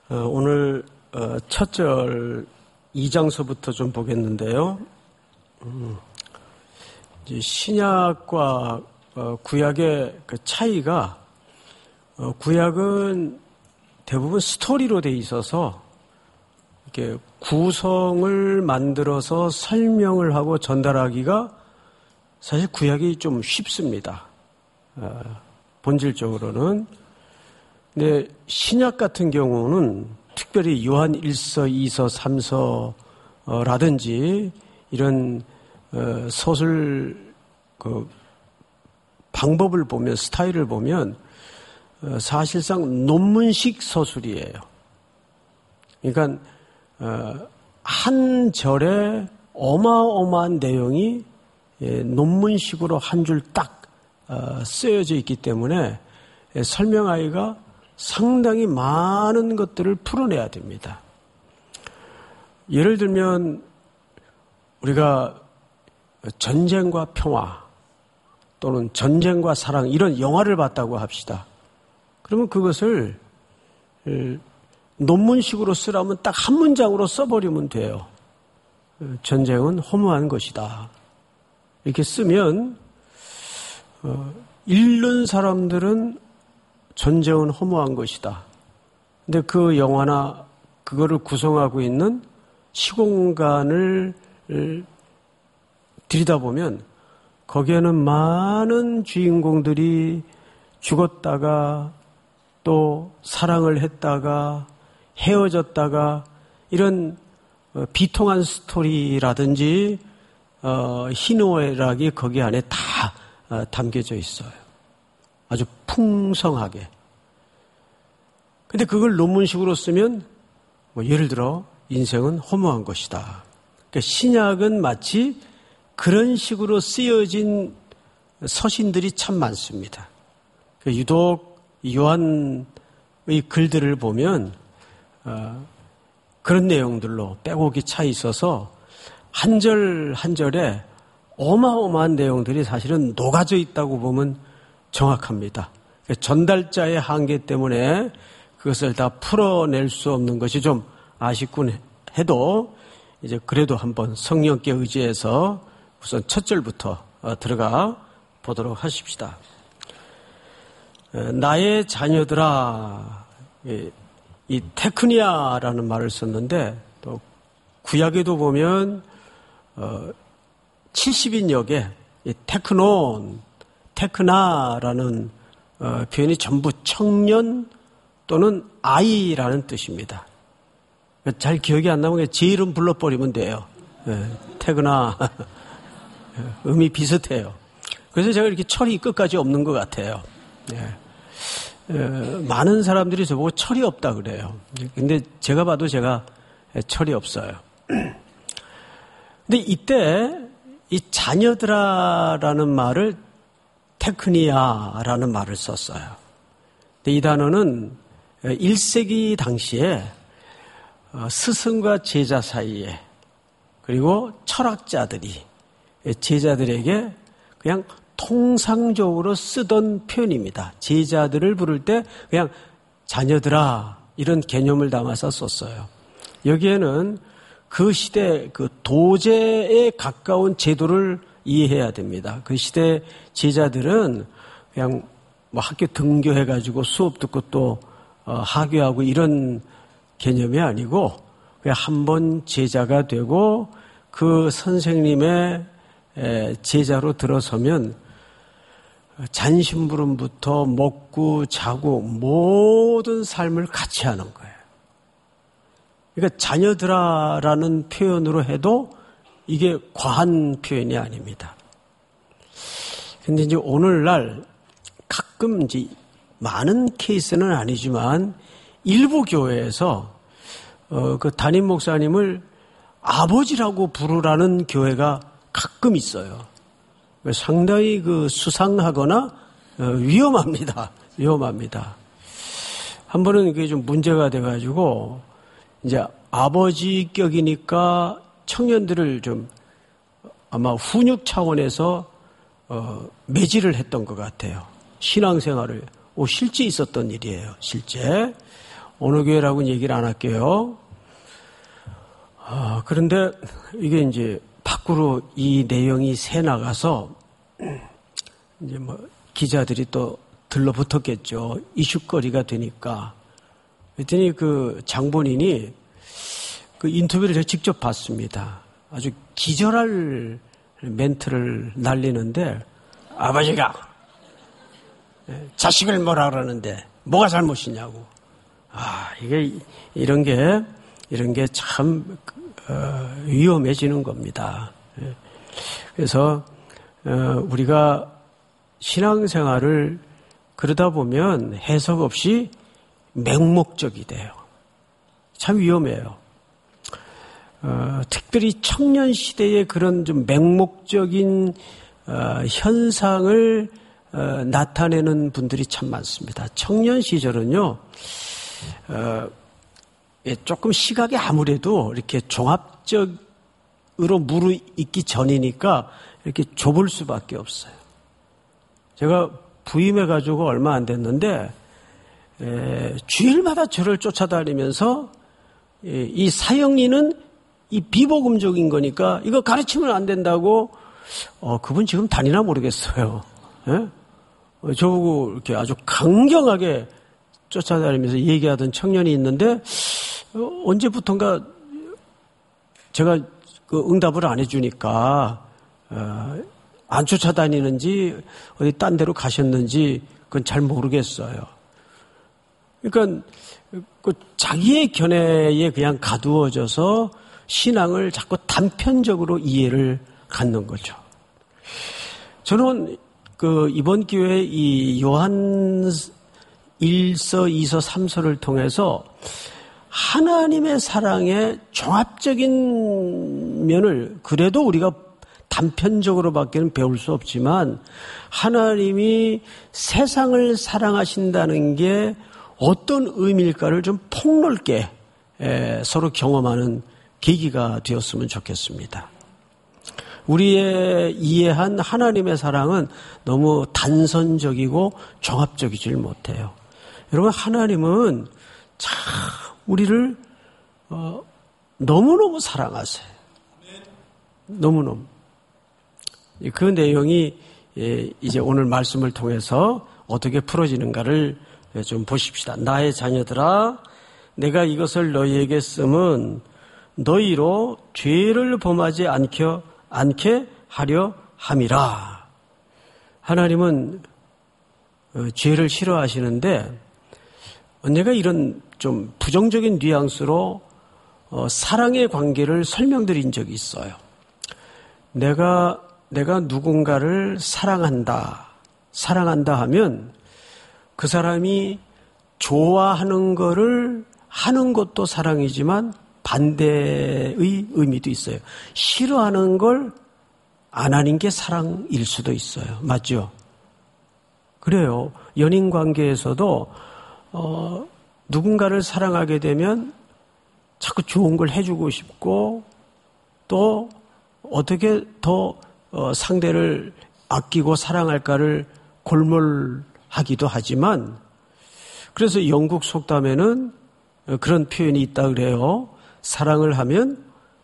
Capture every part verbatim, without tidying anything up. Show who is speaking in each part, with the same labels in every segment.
Speaker 1: 어, 오늘 어, 첫 절 이 장서부터 좀 보겠는데요. 음, 이제 신약과 어, 구약의 그 차이가 어, 구약은 대부분 스토리로 돼 있어서 이렇게 구성을 만들어서 설명을 하고 전달하기가 사실 구약이 좀 쉽습니다. 어, 본질적으로는. 근데 신약 같은 경우는 특별히 요한 일 서, 이 서, 삼 서라든지 이런 서술 그 방법을 보면, 스타일을 보면 사실상 논문식 서술이에요. 그러니까 한 절에 어마어마한 내용이 논문식으로 한 줄 딱 쓰여져 있기 때문에 설명하기가 상당히 많은 것들을 풀어내야 됩니다. 예를 들면 우리가 전쟁과 평화 또는 전쟁과 사랑 이런 영화를 봤다고 합시다. 그러면 그것을 논문식으로 쓰라면 딱 한 문장으로 써버리면 돼요. 전쟁은 허무한 것이다. 이렇게 쓰면 읽는 사람들은 전쟁은 허무한 것이다. 근데 그 영화나 그거를 구성하고 있는 시공간을 들여다보면 거기에는 많은 주인공들이 죽었다가 또 사랑을 했다가 헤어졌다가 이런 비통한 스토리라든지 어, 희노애락이 거기 안에 다 어, 담겨져 있어요. 아주 풍성하게. 근데 그걸 논문식으로 쓰면 뭐 예를 들어 인생은 허무한 것이다. 그러니까 신약은 마치 그런 식으로 쓰여진 서신들이 참 많습니다. 유독 요한의 글들을 보면 어, 그런 내용들로 빼곡히 차 있어서 한 절 한 절에 어마어마한 내용들이 사실은 녹아져 있다고 보면 정확합니다. 전달자의 한계 때문에 그것을 다 풀어낼 수 없는 것이 좀 아쉽군 해도 이제 그래도 한번 성령께 의지해서 우선 첫 절부터 들어가 보도록 하십시다. 나의 자녀들아, 이 테크니아라는 말을 썼는데 또 구약에도 보면 칠십 인역에 이 테크논, 테크나라는 어, 표현이 전부 청년 또는 아이라는 뜻입니다. 잘 기억이 안 나면 제 이름 불러버리면 돼요. 네, 테크나. 의미 비슷해요. 그래서 제가 이렇게 철이 끝까지 없는 것 같아요. 네. 에, 많은 사람들이 저보고 철이 없다 그래요. 근데 제가 봐도 제가 철이 없어요. 근데 이때 이 자녀들아라는 말을 테크니아라는 말을 썼어요. 근데 이 단어는 일 세기 당시에 스승과 제자 사이에 그리고 철학자들이 제자들에게 그냥 통상적으로 쓰던 표현입니다. 제자들을 부를 때 그냥 자녀들아 이런 개념을 담아서 썼어요. 여기에는 그 시대 그 도제에 가까운 제도를 이해해야 됩니다. 그 시대 제자들은 그냥 뭐 학교 등교해가지고 수업 듣고 또 어, 하교하고 이런 개념이 아니고 그냥 한번 제자가 되고 그 선생님의 제자로 들어서면 잔심부름부터 먹고 자고 모든 삶을 같이 하는 거예요. 그러니까 자녀들아라는 표현으로 해도 이게 과한 표현이 아닙니다. 근데 이제 오늘날 가끔 이제 많은 케이스는 아니지만 일부 교회에서 어, 그 담임 목사님을 아버지라고 부르라는 교회가 가끔 있어요. 상당히 그 수상하거나 어, 위험합니다. 위험합니다. 한 번은 그게 좀 문제가 돼가지고 이제 아버지격이니까 청년들을 좀 아마 훈육 차원에서 어, 매질을 했던 것 같아요. 신앙생활을. 오, 실제 있었던 일이에요. 실제. 어느 교회라고는 얘기를 안 할게요. 아, 그런데 이게 이제 밖으로 이 내용이 새 나가서 이제 뭐 기자들이 또 들러붙었겠죠. 이슈거리가 되니까. 그랬더니 그 장본인이 그 인터뷰를 제가 직접 봤습니다. 아주 기절할 멘트를 날리는데, 아버지가 자식을 뭐라 그러는데 뭐가 잘못이냐고. 아, 이게 이런 게 이런 게 참 어, 위험해지는 겁니다. 그래서 어, 우리가 신앙생활을 그러다 보면 해석 없이 맹목적이 돼요. 참 위험해요. 어, 특별히 청년 시대에 그런 좀 맹목적인 어, 현상을 어, 나타내는 분들이 참 많습니다. 청년 시절은요, 어, 예, 조금 시각이 아무래도 이렇게 종합적으로 무르익기 전이니까 이렇게 좁을 수밖에 없어요. 제가 부임해가지고 얼마 안 됐는데, 에, 주일마다 저를 쫓아다니면서 에, 이 사형리는 이 비복음적인 거니까 이거 가르치면 안 된다고. 어, 그분 지금 다니나 모르겠어요. 예? 어, 저보고 이렇게 아주 강경하게 쫓아다니면서 얘기하던 청년이 있는데, 어, 언제부턴가 제가 그 응답을 안 해주니까 어, 안 쫓아다니는지 어디 딴 데로 가셨는지 그건 잘 모르겠어요. 그러니까 그 자기의 견해에 그냥 가두어져서 신앙을 자꾸 단편적으로 이해를 갖는 거죠. 저는 그 이번 기회에 이 요한 일서, 이서, 삼서를 통해서 하나님의 사랑의 종합적인 면을 그래도 우리가 단편적으로밖에는 배울 수 없지만 하나님이 세상을 사랑하신다는 게 어떤 의미일까를 좀 폭넓게 서로 경험하는 계기가 되었으면 좋겠습니다. 우리의 이해한 하나님의 사랑은 너무 단선적이고 종합적이질 못해요. 여러분, 하나님은 참 우리를 어, 너무너무 사랑하세요. 너무너무. 그 내용이 이제 오늘 말씀을 통해서 어떻게 풀어지는가를 좀 보십시다. 나의 자녀들아, 내가 이것을 너희에게 쓰면 너희로 죄를 범하지 않게, 않게 하려 함이라. 하나님은 죄를 싫어하시는데 언제가 이런 좀 부정적인 뉘앙스로 사랑의 관계를 설명드린 적이 있어요. 내가 내가 누군가를 사랑한다, 사랑한다 하면 그 사람이 좋아하는 거를 하는 것도 사랑이지만 반대의 의미도 있어요. 싫어하는 걸 안 하는 게 사랑일 수도 있어요. 맞죠? 그래요. 연인 관계에서도 어, 누군가를 사랑하게 되면 자꾸 좋은 걸 해주고 싶고 또 어떻게 더 어, 상대를 아끼고 사랑할까를 골몰하기도 하지만 그래서 영국 속담에는 그런 표현이 있다 그래요. 사랑을 하면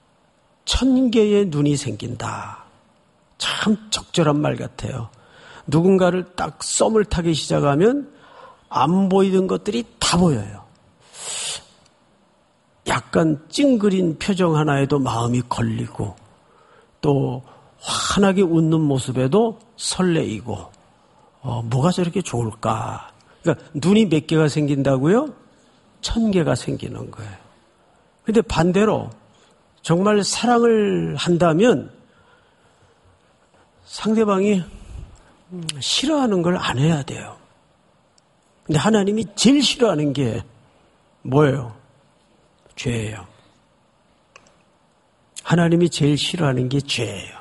Speaker 1: 천 개의 눈이 생긴다. 참 적절한 말 같아요. 누군가를 딱 썸을 타기 시작하면 안 보이던 것들이 다 보여요. 약간 찡그린 표정 하나에도 마음이 걸리고 또 환하게 웃는 모습에도 설레이고 어, 뭐가 저렇게 좋을까? 그러니까 눈이 몇 개가 생긴다고요? 천 개가 생기는 거예요. 그런데 반대로 정말 사랑을 한다면 상대방이 싫어하는 걸 안 해야 돼요. 근데 하나님이 제일 싫어하는 게 뭐예요? 죄예요. 하나님이 제일 싫어하는 게 죄예요.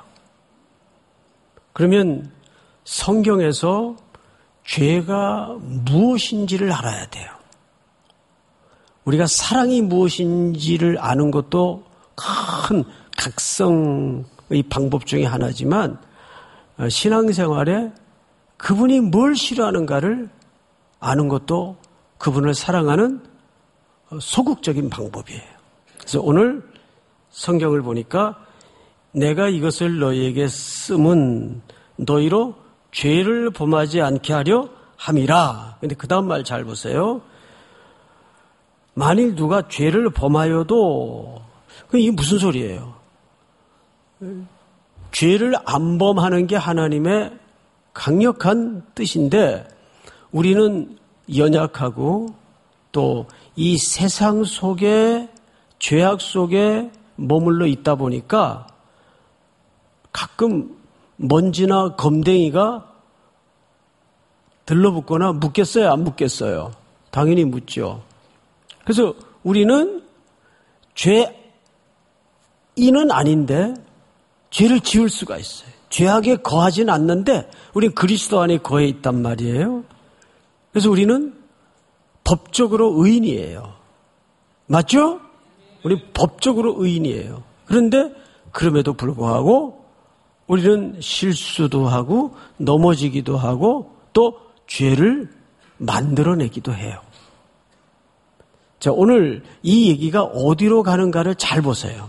Speaker 1: 그러면 성경에서 죄가 무엇인지를 알아야 돼요. 우리가 사랑이 무엇인지를 아는 것도 큰 각성의 방법 중에 하나지만 신앙생활에 그분이 뭘 싫어하는가를 아는 것도 그분을 사랑하는 소극적인 방법이에요. 그래서 오늘 성경을 보니까 내가 이것을 너희에게 쓰면 너희로 죄를 범하지 않게 하려 함이라. 근데 그 다음 말 잘 보세요. 만일 누가 죄를 범하여도, 이게 무슨 소리예요? 죄를 안 범하는 게 하나님의 강력한 뜻인데 우리는 연약하고 또 이 세상 속에 죄악 속에 머물러 있다 보니까 가끔 먼지나 검댕이가 들러붙거나 묻겠어요? 안 묻겠어요? 당연히 묻죠. 그래서 우리는 죄인은 아닌데 죄를 지을 수가 있어요. 죄악에 거하진 않는데 우리는 그리스도 안에 거해 있단 말이에요. 그래서 우리는 법적으로 의인이에요. 맞죠? 우리 법적으로 의인이에요. 그런데 그럼에도 불구하고 우리는 실수도 하고 넘어지기도 하고 또 죄를 만들어내기도 해요. 자, 오늘 이 얘기가 어디로 가는가를 잘 보세요.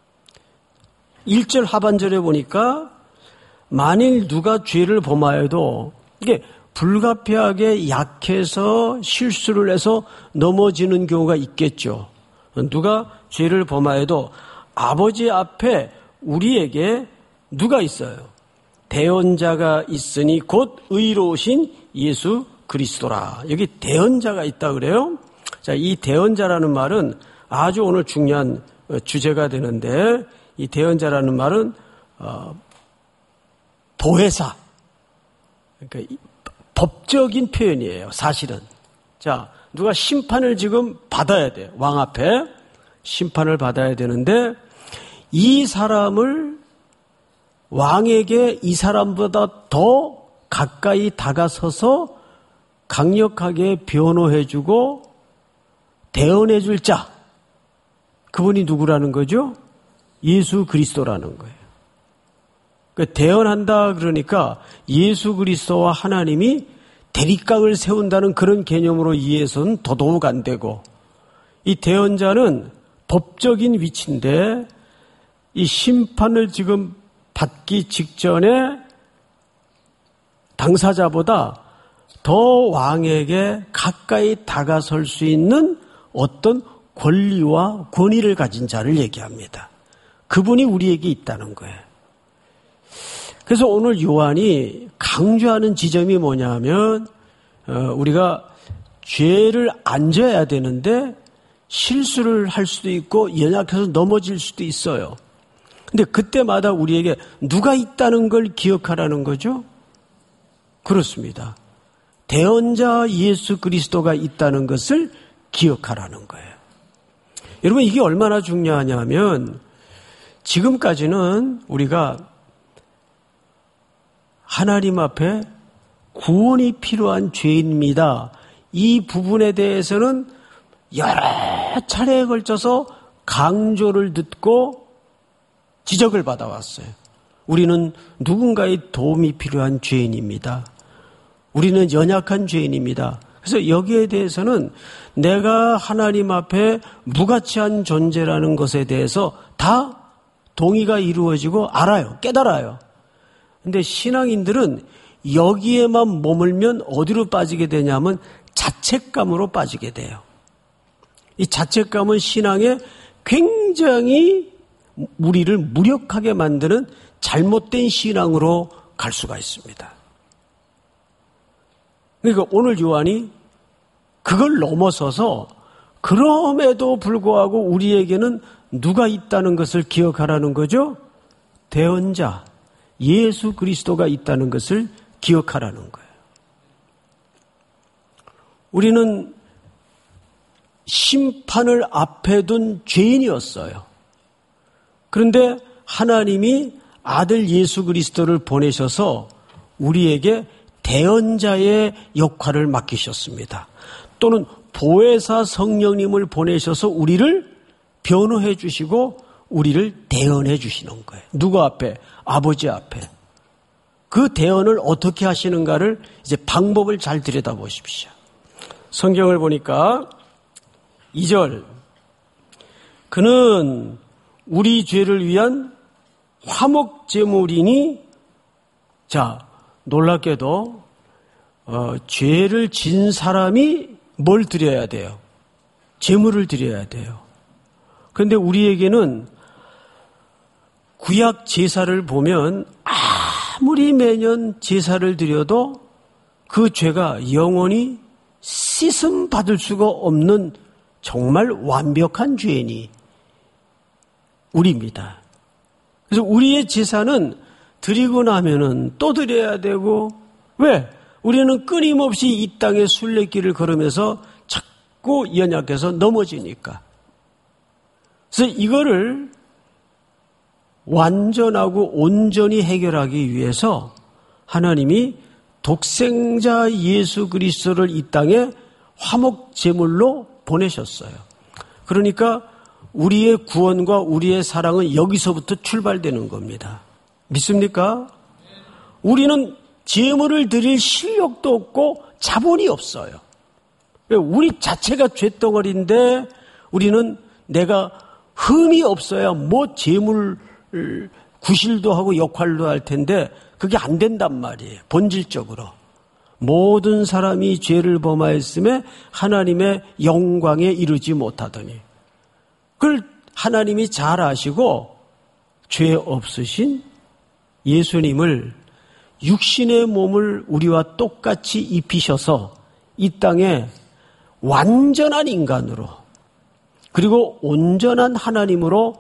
Speaker 1: 일 절 하반절에 보니까 만일 누가 죄를 범하여도 이게 불가피하게 약해서 실수를 해서 넘어지는 경우가 있겠죠. 누가 죄를 범하여도 아버지 앞에 우리에게 누가 있어요? 대언자가 있으니 곧 의로우신 예수 그리스도라. 여기 대언자가 있다 그래요. 자, 이 대언자라는 말은 아주 오늘 중요한 주제가 되는데 이 대언자라는 말은 어, 보혜사. 그러니까 법적인 표현이에요. 사실은. 자, 누가 심판을 지금 받아야 돼요. 왕 앞에 심판을 받아야 되는데 이 사람을 왕에게 이 사람보다 더 가까이 다가서서 강력하게 변호해주고 대언해줄 자. 그분이 누구라는 거죠? 예수 그리스도라는 거예요. 대언한다 그러니까 예수 그리스도와 하나님이 대립각을 세운다는 그런 개념으로 이해해서는 더더욱 안 되고 이 대언자는 법적인 위치인데 이 심판을 지금 받기 직전에 당사자보다 더 왕에게 가까이 다가설 수 있는 어떤 권리와 권위를 가진 자를 얘기합니다. 그분이 우리에게 있다는 거예요. 그래서 오늘 요한이 강조하는 지점이 뭐냐면 우리가 죄를 안 져야 되는데 실수를 할 수도 있고 연약해서 넘어질 수도 있어요. 근데 그때마다 우리에게 누가 있다는 걸 기억하라는 거죠? 그렇습니다. 대언자 예수 그리스도가 있다는 것을 기억하라는 거예요. 여러분 이게 얼마나 중요하냐면 지금까지는 우리가 하나님 앞에 구원이 필요한 죄인입니다. 이 부분에 대해서는 여러 차례에 걸쳐서 강조를 듣고 지적을 받아왔어요. 우리는 누군가의 도움이 필요한 죄인입니다. 우리는 연약한 죄인입니다. 그래서 여기에 대해서는 내가 하나님 앞에 무가치한 존재라는 것에 대해서 다 동의가 이루어지고 알아요. 깨달아요. 근데 신앙인들은 여기에만 머물면 어디로 빠지게 되냐면 자책감으로 빠지게 돼요. 이 자책감은 신앙에 굉장히 우리를 무력하게 만드는 잘못된 신앙으로 갈 수가 있습니다. 그러니까 오늘 요한이 그걸 넘어서서 그럼에도 불구하고 우리에게는 누가 있다는 것을 기억하라는 거죠? 대언자. 예수 그리스도가 있다는 것을 기억하라는 거예요. 우리는 심판을 앞에 둔 죄인이었어요. 그런데 하나님이 아들 예수 그리스도를 보내셔서 우리에게 대언자의 역할을 맡기셨습니다. 또는 보혜사 성령님을 보내셔서 우리를 변호해 주시고 우리를 대언해 주시는 거예요. 누구 앞에? 아버지 앞에. 그 대언을 어떻게 하시는가를 이제 방법을 잘 들여다보십시오. 성경을 보니까 이 절 그는 우리 죄를 위한 화목제물이니 자 놀랍게도 어, 죄를 진 사람이 뭘 드려야 돼요? 제물을 드려야 돼요. 그런데 우리에게는 구약 제사를 보면 아무리 매년 제사를 드려도 그 죄가 영원히 씻음 받을 수가 없는 정말 완벽한 죄인이 우리입니다. 그래서 우리의 제사는 드리고 나면은 또 드려야 되고 왜? 우리는 끊임없이 이 땅의 순례길을 걸으면서 자꾸 연약해서 넘어지니까. 그래서 이거를 완전하고 온전히 해결하기 위해서 하나님이 독생자 예수 그리스도를 이 땅에 화목제물로 보내셨어요. 그러니까 우리의 구원과 우리의 사랑은 여기서부터 출발되는 겁니다. 믿습니까? 우리는 제물을 드릴 실력도 없고 자본이 없어요. 우리 자체가 쇳덩어리인데 우리는 내가 흠이 없어야 뭐 제물 구실도 하고 역할도 할 텐데 그게 안 된단 말이에요. 본질적으로. 모든 사람이 죄를 범하였음에 하나님의 영광에 이르지 못하더니 그걸 하나님이 잘 아시고 죄 없으신 예수님을 육신의 몸을 우리와 똑같이 입히셔서 이 땅에 완전한 인간으로 그리고 온전한 하나님으로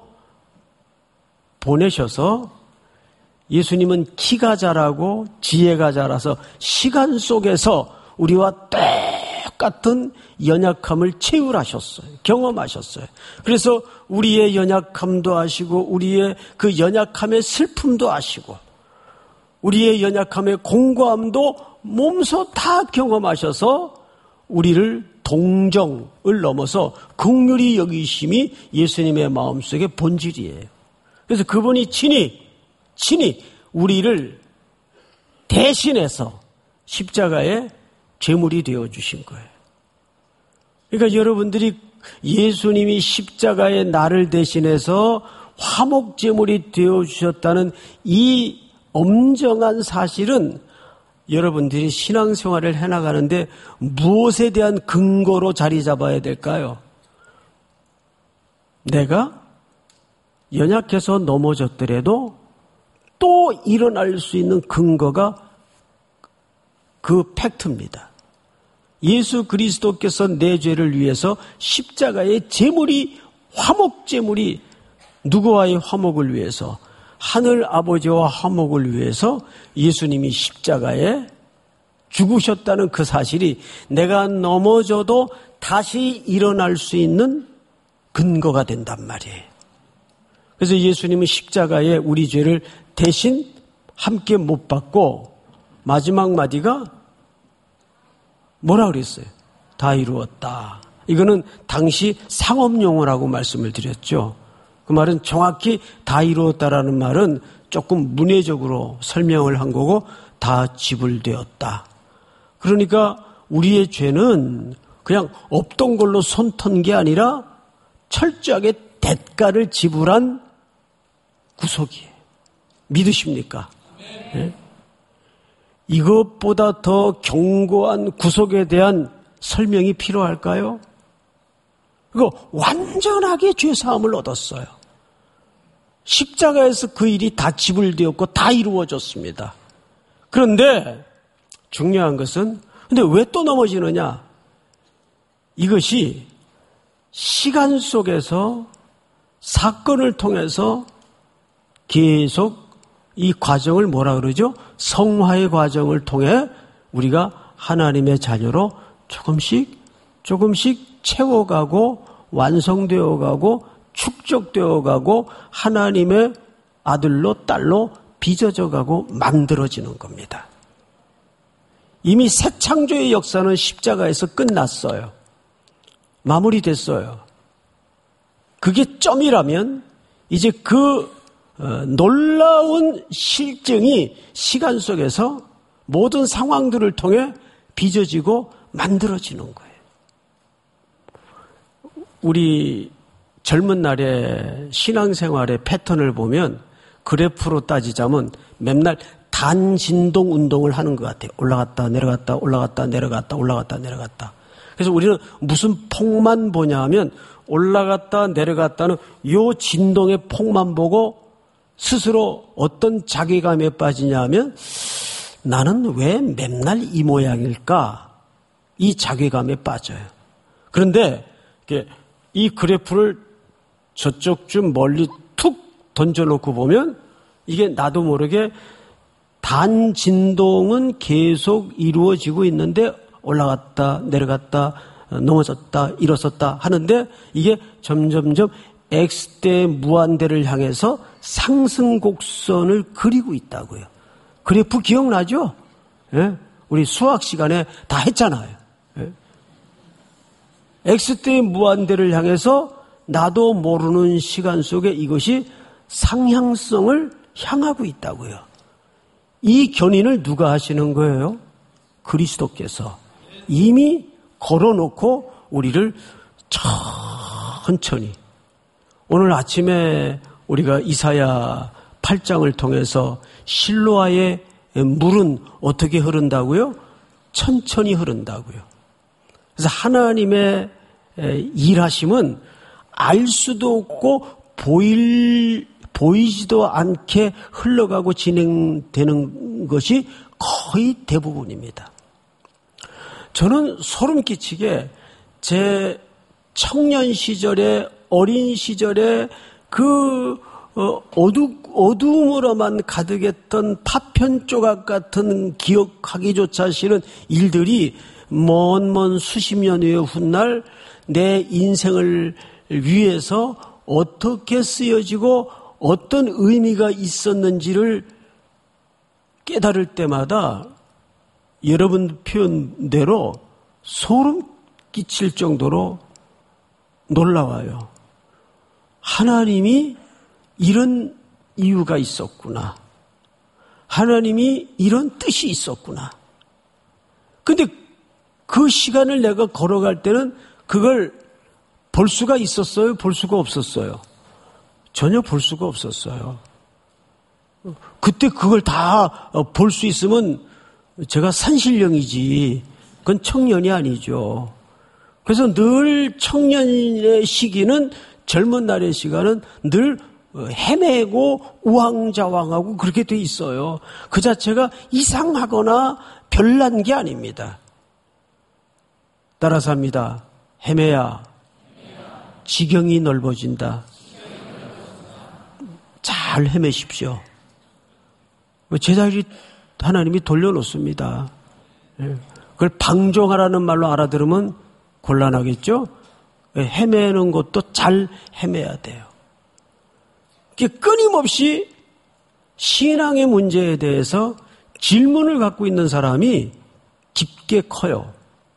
Speaker 1: 보내셔서 예수님은 키가 자라고 지혜가 자라서 시간 속에서 우리와 똑같은 연약함을 체휼하셨어요. 경험하셨어요. 그래서 우리의 연약함도 아시고 우리의 그 연약함의 슬픔도 아시고 우리의 연약함의 공고함도 몸소 다 경험하셔서 우리를 동정을 넘어서 긍휼히 여기심이 예수님의 마음속의 본질이에요. 그래서 그분이 친히 친히 우리를 대신해서 십자가의 제물이 되어주신 거예요. 그러니까 여러분들이 예수님이 십자가의 나를 대신해서 화목제물이 되어주셨다는 이 엄정한 사실은 여러분들이 신앙생활을 해나가는데 무엇에 대한 근거로 자리 잡아야 될까요? 내가 연약해서 넘어졌더라도 또 일어날 수 있는 근거가 그 팩트입니다. 예수 그리스도께서 내 죄를 위해서 십자가의 제물이 화목제물이 누구와의 화목을 위해서 하늘 아버지와 화목을 위해서 예수님이 십자가에 죽으셨다는 그 사실이 내가 넘어져도 다시 일어날 수 있는 근거가 된단 말이에요. 그래서 예수님은 십자가에 우리 죄를 대신 함께 못 받고 마지막 마디가 뭐라 그랬어요? 다 이루었다. 이거는 당시 상업용어라고 말씀을 드렸죠. 그 말은 정확히 다 이루었다라는 말은 조금 문해적으로 설명을 한 거고 다 지불되었다. 그러니까 우리의 죄는 그냥 없던 걸로 손 턴 게 아니라 철저하게 대가를 지불한 구속이에요. 믿으십니까? 네? 이것보다 더 견고한 구속에 대한 설명이 필요할까요? 그거 완전하게 죄사함을 얻었어요. 십자가에서 그 일이 다 지불되었고 다 이루어졌습니다. 그런데 중요한 것은 근데 왜 또 넘어지느냐? 이것이 시간 속에서 사건을 통해서 계속 이 과정을 뭐라 그러죠? 성화의 과정을 통해 우리가 하나님의 자녀로 조금씩 조금씩 채워가고 완성되어가고 축적되어가고 하나님의 아들로 딸로 빚어져가고 만들어지는 겁니다. 이미 새 창조의 역사는 십자가에서 끝났어요. 마무리됐어요. 그게 점이라면 이제 그 놀라운 실증이 시간 속에서 모든 상황들을 통해 빚어지고 만들어지는 거예요. 우리 젊은 날의 신앙생활의 패턴을 보면 그래프로 따지자면 맨날 단진동 운동을 하는 것 같아요. 올라갔다 내려갔다 올라갔다 내려갔다 올라갔다 내려갔다. 그래서 우리는 무슨 폭만 보냐 하면 올라갔다 내려갔다는 요 진동의 폭만 보고 스스로 어떤 자괴감에 빠지냐 하면 나는 왜 맨날 이 모양일까? 이 자괴감에 빠져요. 그런데 이 그래프를 저쪽 좀 멀리 툭 던져놓고 보면 이게 나도 모르게 단 진동은 계속 이루어지고 있는데 올라갔다 내려갔다 넘어졌다 일어섰다 하는데 이게 점점점 X대 무한대를 향해서 상승 곡선을 그리고 있다고요. 그래프 기억나죠? 예? 우리 수학 시간에 다 했잖아요. 예? X대 무한대를 향해서 나도 모르는 시간 속에 이것이 상향성을 향하고 있다고요. 이 견인을 누가 하시는 거예요? 그리스도께서 이미 걸어놓고 우리를 천천히 오늘 아침에 우리가 이사야 팔 장을 통해서 실로아의 물은 어떻게 흐른다고요? 천천히 흐른다고요. 그래서 하나님의 일하심은 알 수도 없고 보일, 보이지도 않게 흘러가고 진행되는 것이 거의 대부분입니다. 저는 소름 끼치게 제 청년 시절에 어린 시절에 그 어두, 어두움으로만 가득했던 파편 조각 같은 기억하기조차 싫은 일들이 먼 먼 수십 년 후의 훗날 내 인생을 위해서 어떻게 쓰여지고 어떤 의미가 있었는지를 깨달을 때마다 여러분 표현대로 소름 끼칠 정도로 놀라워요. 하나님이 이런 이유가 있었구나. 하나님이 이런 뜻이 있었구나. 근데 그 시간을 내가 걸어갈 때는 그걸 볼 수가 있었어요? 볼 수가 없었어요? 전혀 볼 수가 없었어요. 그때 그걸 다 볼 수 있으면 제가 산신령이지 그건 청년이 아니죠. 그래서 늘 청년의 시기는 젊은 날의 시간은 늘 헤매고 우왕좌왕하고 그렇게 돼 있어요. 그 자체가 이상하거나 별난 게 아닙니다. 따라서 합니다. 헤매야 지경이 넓어진다. 잘 헤매십시오. 제자리 하나님이 돌려놓습니다. 그걸 방종하라는 말로 알아들으면 곤란하겠죠? 헤매는 것도 잘 헤매야 돼요. 끊임없이 신앙의 문제에 대해서 질문을 갖고 있는 사람이 깊게 커요.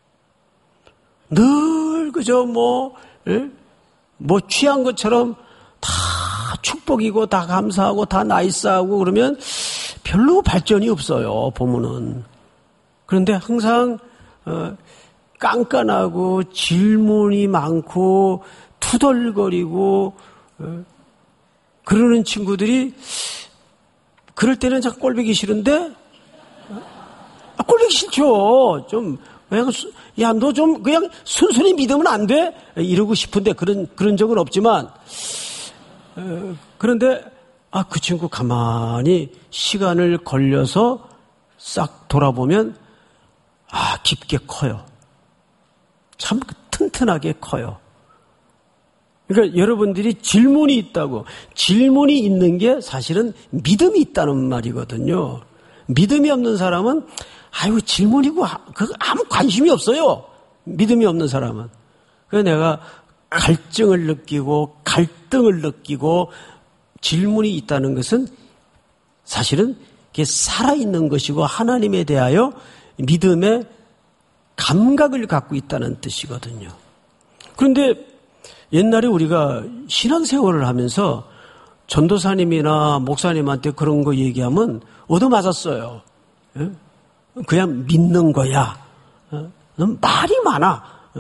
Speaker 1: 늘 그저 뭐, 뭐 취한 것처럼 다 축복이고 다 감사하고 다 나이스하고 그러면 별로 발전이 없어요, 보면은. 그런데 항상 어, 깐깐하고 질문이 많고 투덜거리고 어, 그러는 친구들이 그럴 때는 자꾸 꼴보기 싫은데 아, 꼴보기 싫죠. 좀 야, 너 좀 그냥 순순히 믿으면 안 돼? 이러고 싶은데 그런 그런 적은 없지만 어, 그런데 아, 그 친구 가만히 시간을 걸려서 싹 돌아보면 아, 깊게 커요. 참 튼튼하게 커요. 그러니까 여러분들이 질문이 있다고, 질문이 있는 게 사실은 믿음이 있다는 말이거든요. 믿음이 없는 사람은 아이고 질문이고 아무 관심이 없어요. 믿음이 없는 사람은. 그래서 내가 갈증을 느끼고 갈등을 느끼고 질문이 있다는 것은 사실은 그게 살아있는 것이고 하나님에 대하여 믿음의 감각을 갖고 있다는 뜻이거든요. 그런데 옛날에 우리가 신앙생활을 하면서 전도사님이나 목사님한테 그런 거 얘기하면 얻어맞았어요. 그냥 믿는 거야. 넌 말이 많아.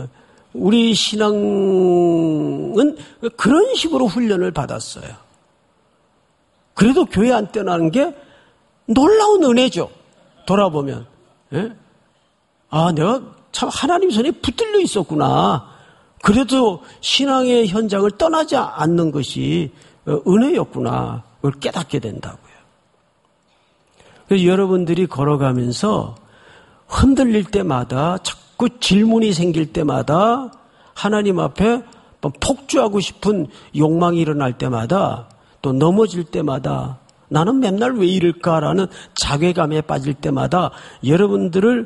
Speaker 1: 우리 신앙은 그런 식으로 훈련을 받았어요. 그래도 교회 안 떠나는 게 놀라운 은혜죠. 돌아보면. 예? 아, 내가 참 하나님 손에 붙들려 있었구나. 그래도 신앙의 현장을 떠나지 않는 것이 은혜였구나. 그걸 깨닫게 된다고요. 그래서 여러분들이 걸어가면서 흔들릴 때마다, 자꾸 질문이 생길 때마다, 하나님 앞에 폭주하고 싶은 욕망이 일어날 때마다, 또 넘어질 때마다, 나는 맨날 왜 이럴까라는 자괴감에 빠질 때마다 여러분들을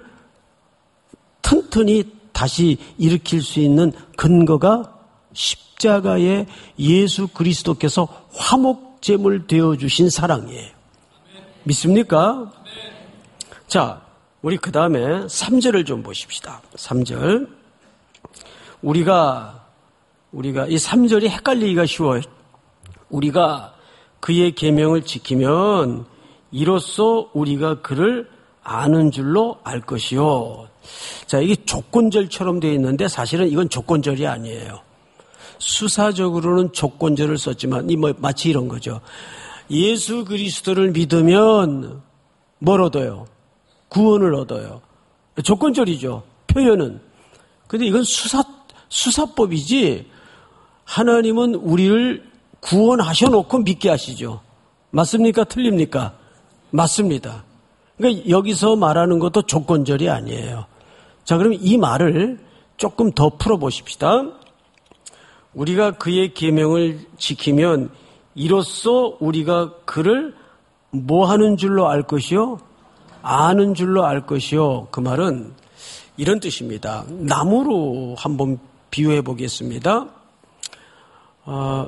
Speaker 1: 튼튼히 다시 일으킬 수 있는 근거가 십자가의 예수 그리스도께서 화목제물 되어주신 사랑이에요. 믿습니까? 자, 우리 그 다음에 삼 절을 좀 보십시다. 삼 절. 우리가, 우리가 이 삼 절이 헷갈리기가 쉬워요. 우리가 그의 계명을 지키면 이로써 우리가 그를 아는 줄로 알 것이요. 자, 이게 조건절처럼 되어 있는데 사실은 이건 조건절이 아니에요. 수사적으로는 조건절을 썼지만 이 뭐 마치 이런 거죠. 예수 그리스도를 믿으면 뭘 얻어요? 구원을 얻어요. 조건절이죠. 표현은. 근데 이건 수사 수사법이지. 하나님은 우리를 구원하셔 놓고 믿게 하시죠. 맞습니까? 틀립니까? 맞습니다. 그러니까 여기서 말하는 것도 조건절이 아니에요. 자, 그럼 이 말을 조금 더 풀어보십시다. 우리가 그의 계명을 지키면 이로써 우리가 그를 뭐 하는 줄로 알 것이요? 아는 줄로 알 것이요. 그 말은 이런 뜻입니다. 나무로 한번 비유해 보겠습니다. 어,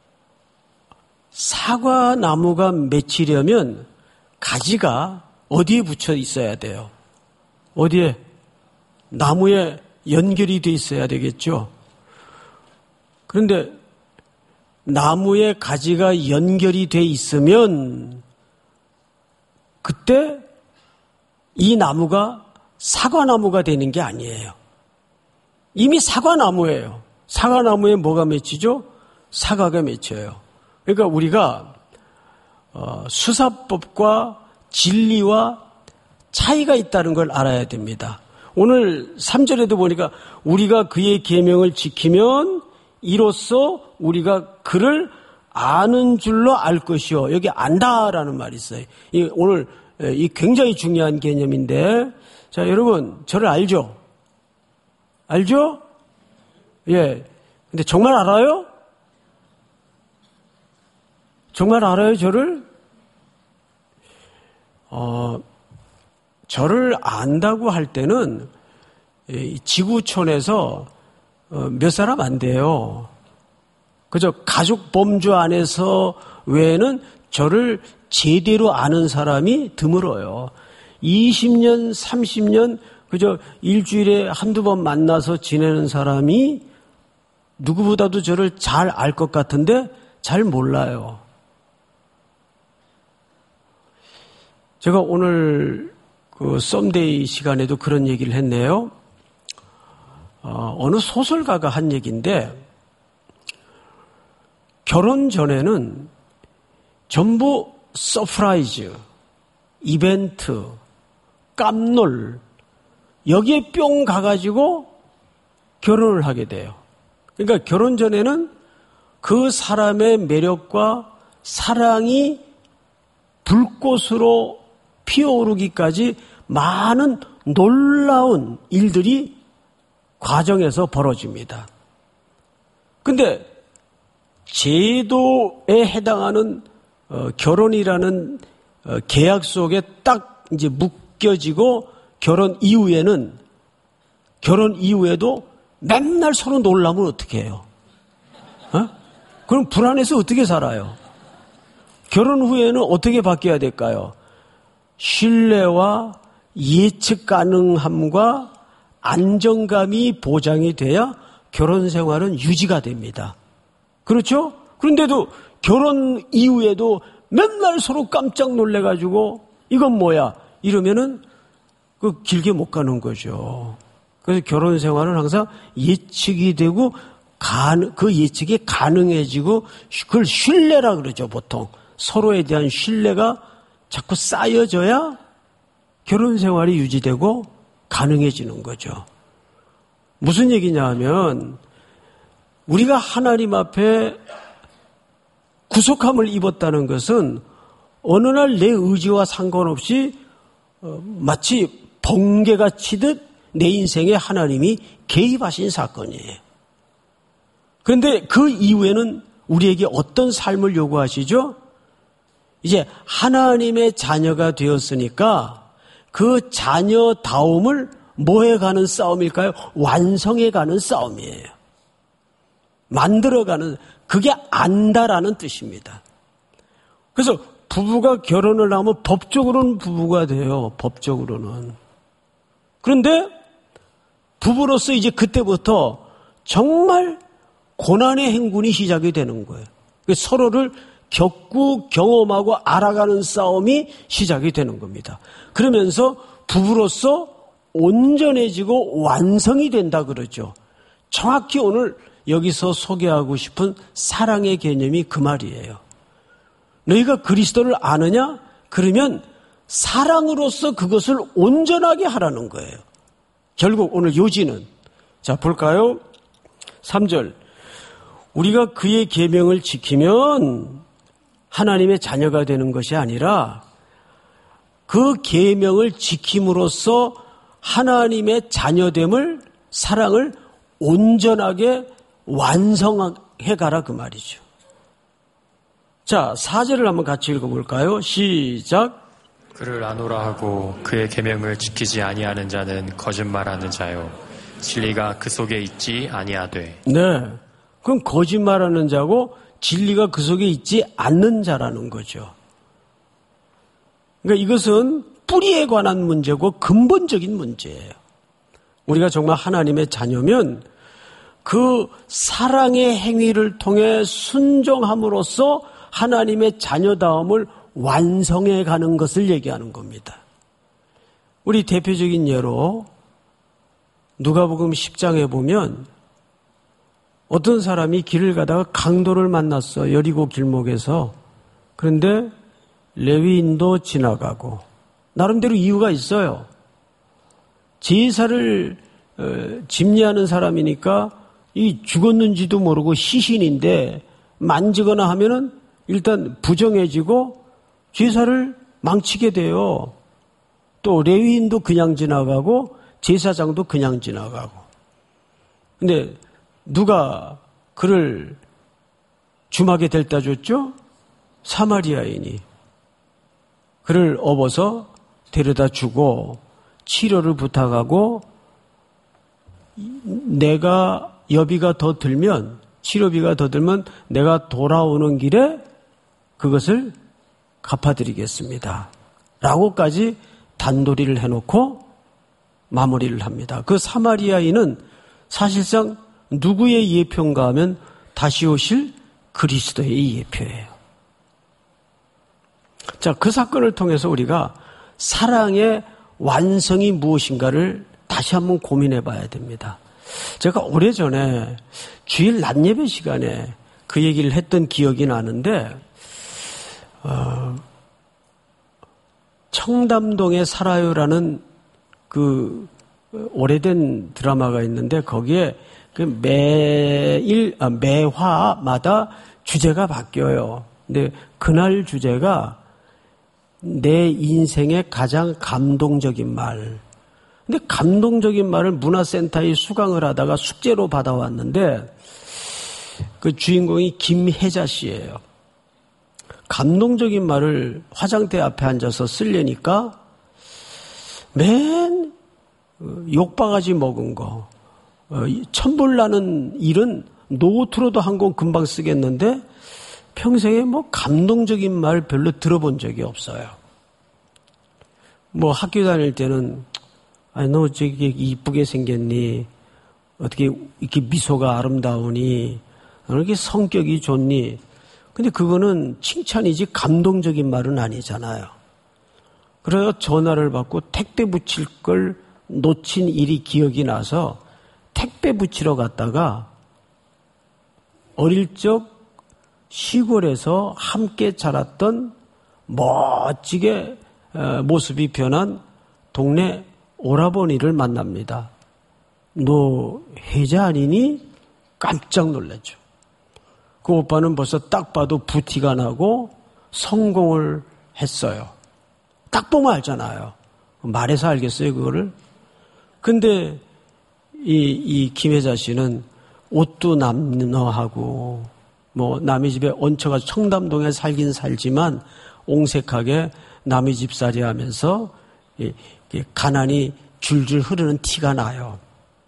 Speaker 1: 사과 나무가 맺히려면 가지가 어디에 붙여 있어야 돼요? 어디에? 나무에 연결이 돼 있어야 되겠죠. 그런데 나무에 가지가 연결이 돼 있으면 그때 이 나무가 사과나무가 되는 게 아니에요. 이미 사과나무예요. 사과나무에 뭐가 맺히죠? 사과가 맺혀요. 그러니까 우리가 수사법과 진리와 차이가 있다는 걸 알아야 됩니다. 오늘 삼 절에도 보니까 우리가 그의 계명을 지키면 이로써 우리가 그를 아는 줄로 알 것이요. 여기 안다라는 말이 있어요. 이 오늘 이 굉장히 중요한 개념인데, 자, 여러분 저를 알죠? 알죠? 예. 근데 정말 알아요? 정말 알아요, 저를? 어, 저를 안다고 할 때는 지구촌에서 몇 사람 안 돼요. 그저 가족 범주 안에서 외에는 저를 제대로 아는 사람이 드물어요. 이십 년, 삼십 년 그저 일주일에 한두 번 만나서 지내는 사람이 누구보다도 저를 잘 알 것 같은데 잘 몰라요. 제가 오늘 그 썸데이 시간에도 그런 얘기를 했네요. 어, 어느 소설가가 한 얘기인데, 결혼 전에는 전부 서프라이즈, 이벤트, 깜놀, 여기에 뿅 가가지고 결혼을 하게 돼요. 그러니까 결혼 전에는 그 사람의 매력과 사랑이 불꽃으로 피어오르기까지 많은 놀라운 일들이 과정에서 벌어집니다. 근데 제도에 해당하는 어, 결혼이라는 어, 계약 속에 딱 이제 묶여지고 결혼 이후에는 결혼 이후에도 맨날 서로 놀라면 어떻게 해요? 어? 그럼 불안해서 어떻게 살아요? 결혼 후에는 어떻게 바뀌어야 될까요? 신뢰와 예측 가능함과 안정감이 보장이 돼야 결혼 생활은 유지가 됩니다. 그렇죠? 그런데도 결혼 이후에도 맨날 서로 깜짝 놀래가지고 이건 뭐야? 이러면은 그 길게 못 가는 거죠. 그래서 결혼 생활은 항상 예측이 되고 그 예측이 가능해지고 그걸 신뢰라 그러죠. 보통 서로에 대한 신뢰가 자꾸 쌓여져야 결혼 생활이 유지되고 가능해지는 거죠. 무슨 얘기냐 하면 우리가 하나님 앞에 구속함을 입었다는 것은 어느 날 내 의지와 상관없이 마치 번개가 치듯 내 인생에 하나님이 개입하신 사건이에요. 그런데 그 이후에는 우리에게 어떤 삶을 요구하시죠? 이제 하나님의 자녀가 되었으니까 그 자녀다움을 뭐해가는 싸움일까요? 완성해가는 싸움이에요. 만들어가는, 그게 안다라는 뜻입니다. 그래서 부부가 결혼을 하면 법적으로는 부부가 돼요. 법적으로는. 그런데 부부로서 이제 그때부터 정말 고난의 행군이 시작이 되는 거예요. 서로를 겪고 경험하고 알아가는 싸움이 시작이 되는 겁니다. 그러면서 부부로서 온전해지고 완성이 된다 그러죠. 정확히 오늘 여기서 소개하고 싶은 사랑의 개념이 그 말이에요. 너희가 그리스도를 아느냐? 그러면 사랑으로서 그것을 온전하게 하라는 거예요. 결국 오늘 요지는, 자 볼까요? 삼 절. 우리가 그의 계명을 지키면 하나님의 자녀가 되는 것이 아니라 그 계명을 지킴으로써 하나님의 자녀됨을, 사랑을 온전하게 완성해 가라 그 말이죠. 자, 사 절을 한번 같이 읽어볼까요? 시작.
Speaker 2: 그를 아노라 하고 그의 계명을 지키지 아니하는 자는 거짓말하는 자요 진리가 그 속에 있지 아니하되.
Speaker 1: 네, 그럼 거짓말하는 자고 진리가 그 속에 있지 않는 자라는 거죠. 그러니까 이것은 뿌리에 관한 문제고 근본적인 문제예요. 우리가 정말 하나님의 자녀면 그 사랑의 행위를 통해 순종함으로써 하나님의 자녀다움을 완성해 가는 것을 얘기하는 겁니다. 우리 대표적인 예로 누가복음 십 장에 보면 어떤 사람이 길을 가다가 강도를 만났어. 여리고 길목에서. 그런데 레위인도 지나가고 나름대로 이유가 있어요. 제사를 집례하는 사람이니까 이 죽었는지도 모르고 시신인데 만지거나 하면은 일단 부정해지고 제사를 망치게 돼요. 또 레위인도 그냥 지나가고 제사장도 그냥 지나가고. 근데 누가 그를 주막에 데려다 줬죠? 사마리아인이. 그를 업어서 데려다 주고 치료를 부탁하고 내가 여비가 더 들면, 치료비가 더 들면 내가 돌아오는 길에 그것을 갚아드리겠습니다. 라고까지 단도리를 해놓고 마무리를 합니다. 그 사마리아인은 사실상 누구의 예표인가 하면 다시 오실 그리스도의 예표예요. 자, 그 사건을 통해서 우리가 사랑의 완성이 무엇인가를 다시 한번 고민해 봐야 됩니다. 제가 오래전에 주일 낮 예배 시간에 그 얘기를 했던 기억이 나는데 어, 청담동에 살아요라는 그 오래된 드라마가 있는데 거기에 그 매일 아, 매화마다 주제가 바뀌어요. 근데 그날 주제가 내 인생의 가장 감동적인 말. 근데 감동적인 말을 문화센터에 수강을 하다가 숙제로 받아왔는데 그 주인공이 김혜자 씨예요. 감동적인 말을 화장대 앞에 앉아서 쓰려니까 맨 욕바가지 먹은 거, 천불나는 일은 노트로도 한 권 금방 쓰겠는데 평생에 뭐 감동적인 말 별로 들어본 적이 없어요. 뭐 학교 다닐 때는 아니 너 저기 이쁘게 생겼니? 어떻게 이렇게 미소가 아름다우니? 이렇게 성격이 좋니? 근데 그거는 칭찬이지 감동적인 말은 아니잖아요. 그래서 전화를 받고 택배 붙일 걸 놓친 일이 기억이 나서 택배 붙이러 갔다가 어릴 적 시골에서 함께 자랐던 멋지게 모습이 변한 동네 오라버니를 만납니다. 너 혜자 아니니? 깜짝 놀랐죠. 그 오빠는 벌써 딱 봐도 부티가 나고 성공을 했어요. 딱 보면 알잖아요. 말해서 알겠어요, 그거를? 근데 이, 이 김혜자 씨는 옷도 남너하고 뭐 남의 집에 얹혀가지고 청담동에 살긴 살지만 옹색하게 남의 집살이 하면서 이, 이 가난이 줄줄 흐르는 티가 나요.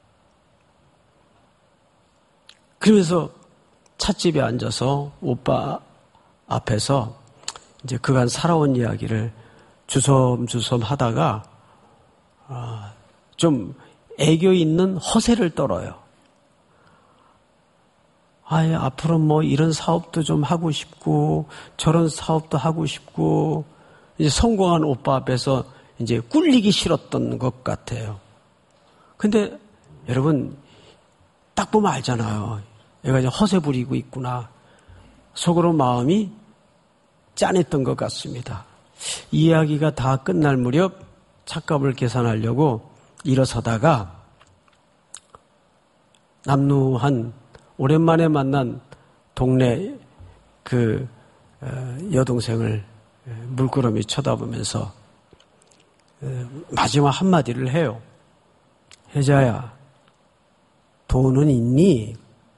Speaker 1: 그러면서 찻집에 앉아서 오빠 앞에서 이제 그간 살아온 이야기를 주섬주섬 하다가 아, 좀 애교 있는 허세를 떨어요. 아, 앞으로 뭐 이런 사업도 좀 하고 싶고 저런 사업도 하고 싶고 이제 성공한 오빠 앞에서 이제 꿀리기 싫었던 것 같아요. 근데 여러분 딱 보면 알잖아요. 얘가 이제 허세 부리고 있구나. 속으로 마음이 짠했던 것 같습니다. 이야기가 다 끝날 무렵 찻값을 계산하려고 일어서다가 남루한 오랜만에 만난 동네 그 여동생을 물끄러미 쳐다보면서 마지막 한마디를 해요. 혜자야, 돈은 있니?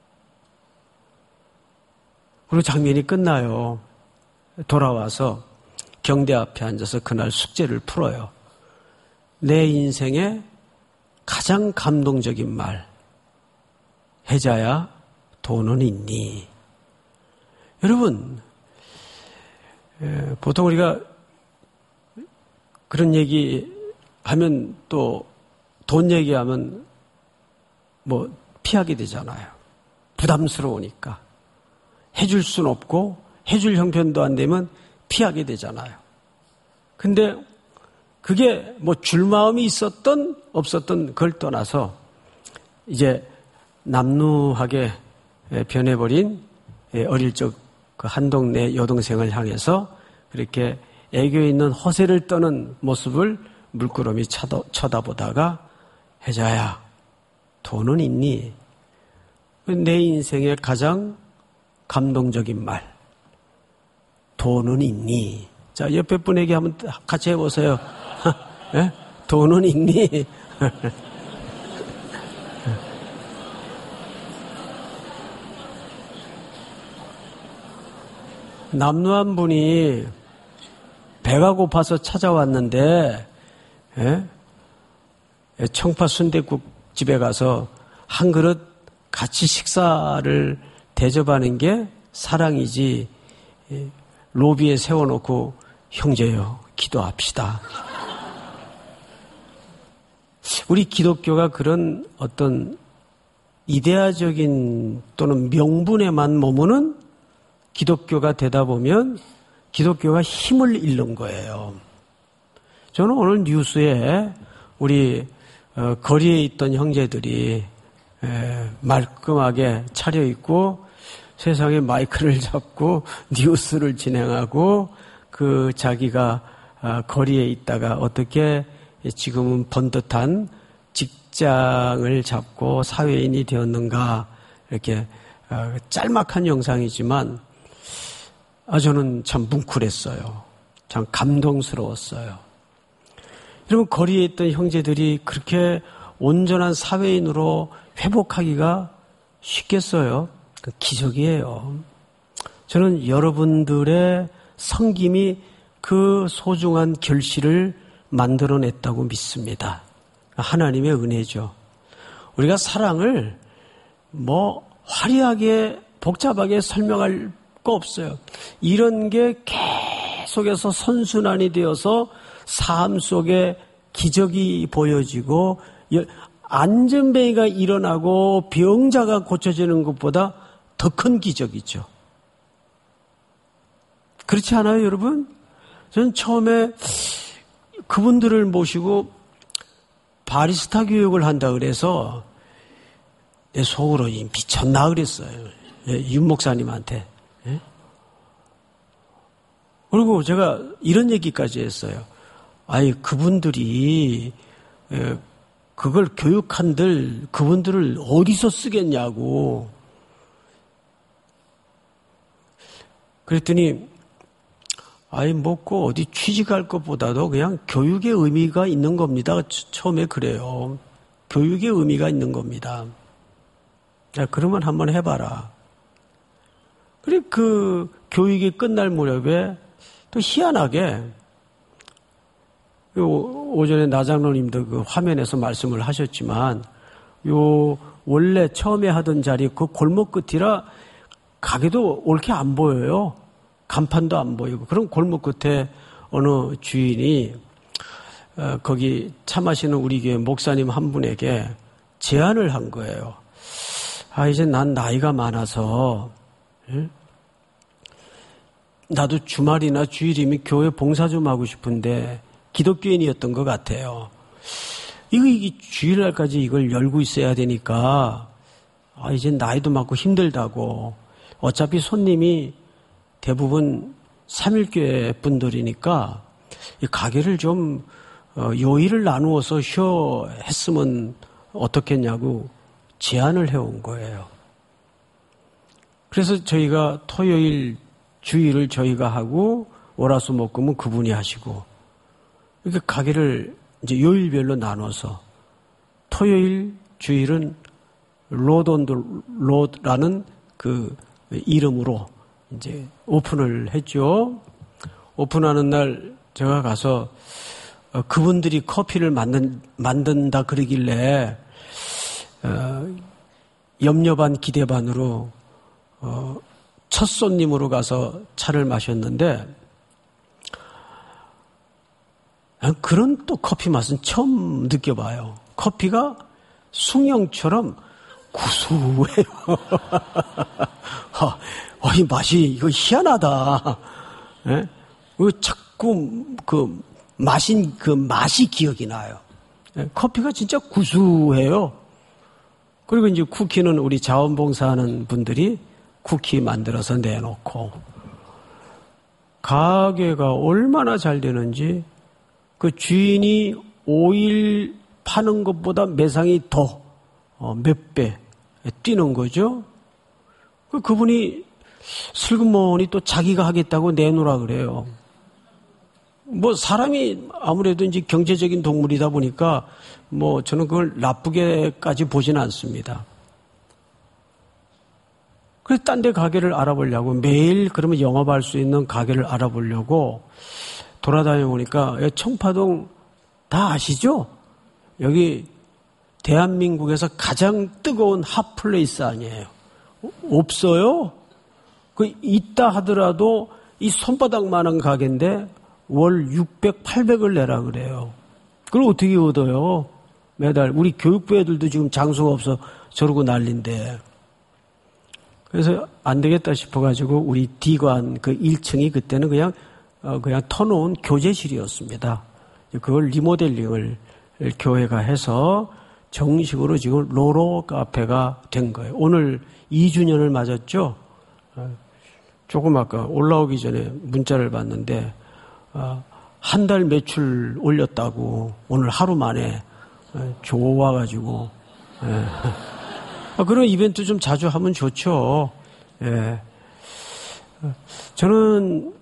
Speaker 1: 그리고 장면이 끝나요. 돌아와서 경대 앞에 앉아서 그날 숙제를 풀어요. 내 인생의 가장 감동적인 말. 혜자야, 돈은 있니? 여러분, 보통 우리가 그런 얘기 하면 또 돈 얘기하면 뭐 피하게 되잖아요. 부담스러우니까. 해줄 수는 없고 해줄 형편도 안 되면 피하게 되잖아요. 근데 그게 뭐 줄 마음이 있었던 없었던 그걸 떠나서 이제 남루하게 변해버린 어릴 적 그 한 동네 여동생을 향해서 그렇게 애교 있는 허세를 떠는 모습을 물끄러미 쳐다보다가 혜자야, 돈은 있니? 내 인생의 가장 감동적인 말. 돈은 있니? 자, 옆에 분에게 한번 같이 해보세요. 네? 돈은 있니? 남루한 분이 배가 고파서 찾아왔는데 예? 청파 순댓국 집에 가서 한 그릇 같이 식사를 대접하는 게 사랑이지 로비에 세워놓고 형제요 기도합시다. 우리 기독교가 그런 어떤 이데아적인 또는 명분에만 머무는 기독교가 되다 보면 기독교가 힘을 잃는 거예요. 저는 오늘 뉴스에 우리 어, 거리에 있던 형제들이 에, 말끔하게 차려입고 세상에 마이크를 잡고 뉴스를 진행하고 그 자기가 아, 거리에 있다가 어떻게 지금은 번듯한 직장을 잡고 사회인이 되었는가 이렇게 어, 짤막한 영상이지만 아, 저는 참 뭉클했어요. 참 감동스러웠어요. 여러분, 거리에 있던 형제들이 그렇게 온전한 사회인으로 회복하기가 쉽겠어요? 그 기적이에요. 저는 여러분들의 섬김이 그 소중한 결실을 만들어냈다고 믿습니다. 하나님의 은혜죠. 우리가 사랑을 뭐 화려하게 복잡하게 설명할 거 없어요. 이런 게 계속해서 선순환이 되어서 삶 속에 기적이 보여지고 안전뱅이가 일어나고 병자가 고쳐지는 것보다 더 큰 기적이죠. 그렇지 않아요, 여러분? 저는 처음에 그분들을 모시고 바리스타 교육을 한다 그래서 내 속으로 미쳤나 그랬어요. 윤 목사님한테. 예? 그리고 제가 이런 얘기까지 했어요. 아니 그분들이 그걸 교육한들 그분들을 어디서 쓰겠냐고. 그랬더니 아이 먹고 어디 취직할 것보다도 그냥 교육의 의미가 있는 겁니다. 처음에 그래요. 교육의 의미가 있는 겁니다. 자, 그러면 한번 해봐라. 그래 그 교육이 끝날 무렵에 또 희한하게 요 오전에 나장로님도 그 화면에서 말씀을 하셨지만 요 원래 처음에 하던 자리 그 골목 끝이라 가게도 옳게 안 보여요. 간판도 안 보이고. 그럼 골목 끝에 어느 주인이 어, 거기 차 마시는 우리 교회 목사님 한 분에게 제안을 한 거예요. 아 이제 난 나이가 많아서 예? 나도 주말이나 주일이면 교회 봉사 좀 하고 싶은데 기독교인이었던 것 같아요. 이거 이게 주일날까지 이걸 열고 있어야 되니까 아 이제 나이도 많고 힘들다고. 어차피 손님이 대부분 삼일교회 분들이니까 이 가게를 좀 요일을 나누어서 쉬어 했으면 어떻겠냐고 제안을 해온 거예요. 그래서 저희가 토요일 주일을 저희가 하고 월화수목금은 그분이 하시고 이렇게 가게를 이제 요일별로 나눠서 토요일 주일은 로돈도 로라는 그 이름으로 이제 오픈을 했죠. 오픈하는 날 제가 가서 어, 그분들이 커피를 만든, 만든다 그러길래 어, 염려 반 기대 반으로 어, 첫 손님으로 가서 차를 마셨는데 그런 또 커피 맛은 처음 느껴봐요. 커피가 숭늉처럼 구수해요. 어, 이 맛이 이거 희한하다. 예? 자꾸 그 마신 그 맛이 기억이 나요. 예? 커피가 진짜 구수해요. 그리고 이제 쿠키는 우리 자원봉사하는 분들이 쿠키 만들어서 내놓고 가게가 얼마나 잘 되는지 그 주인이 오일 파는 것보다 매상이 더 몇 배 뛰는 거죠. 그분이 슬그머니 또 자기가 하겠다고 내놓으라 그래요. 뭐 사람이 아무래도 이제 경제적인 동물이다 보니까 뭐 저는 그걸 나쁘게까지 보지는 않습니다. 그래서 딴 데 가게를 알아보려고 매일 그러면 영업할 수 있는 가게를 알아보려고 돌아다녀 보니까 청파동 다 아시죠? 여기 대한민국에서 가장 뜨거운 핫플레이스 아니에요. 없어요. 그 있다 하더라도 이 손바닥만한 가게인데 월 육백, 팔백을 내라 그래요. 그걸 어떻게 얻어요? 매달 우리 교육부 애들도 지금 장소가 없어 저러고 난린데. 그래서 안 되겠다 싶어가지고 우리 D관 그 일 층이 그때는 그냥 어 그냥 터놓은 교재실이었습니다. 그걸 리모델링을 교회가 해서 정식으로 지금 로로 카페가 된 거예요. 오늘 이 주년을 맞았죠. 조금 아까 올라오기 전에 문자를 받는데 한 달 매출 올렸다고 오늘 하루 만에 좋아가지고 그런 이벤트 좀 자주 하면 좋죠. 저는